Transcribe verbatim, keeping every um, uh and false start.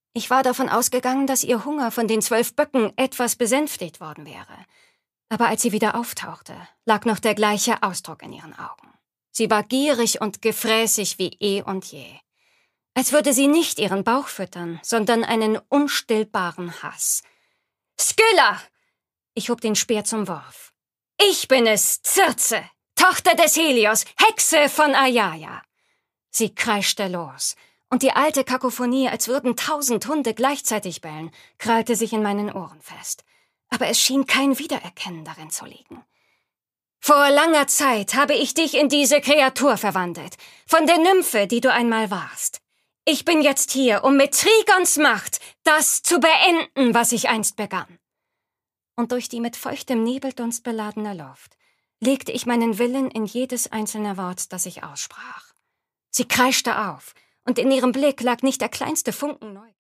Ich war davon ausgegangen, dass ihr Hunger von den zwölf Böcken etwas besänftigt worden wäre. Aber als sie wieder auftauchte, lag noch der gleiche Ausdruck in ihren Augen. Sie war gierig und gefräßig wie eh und je. Als würde sie nicht ihren Bauch füttern, sondern einen unstillbaren Hass. »Skylla!« Ich hob den Speer zum Wurf. »Ich bin es, Circe, Tochter des Helios, Hexe von Aiaia!« Sie kreischte los, und die alte Kakophonie, als würden tausend Hunde gleichzeitig bellen, krallte sich in meinen Ohren fest. Aber es schien kein Wiedererkennen darin zu liegen. »Vor langer Zeit habe ich dich in diese Kreatur verwandelt, von der Nymphe, die du einmal warst. Ich bin jetzt hier, um mit Trigons Macht das zu beenden, was ich einst begann.« Und durch die mit feuchtem Nebeldunst beladene Luft legte ich meinen Willen in jedes einzelne Wort, das ich aussprach. Sie kreischte auf, und in ihrem Blick lag nicht der kleinste Funken Neugier.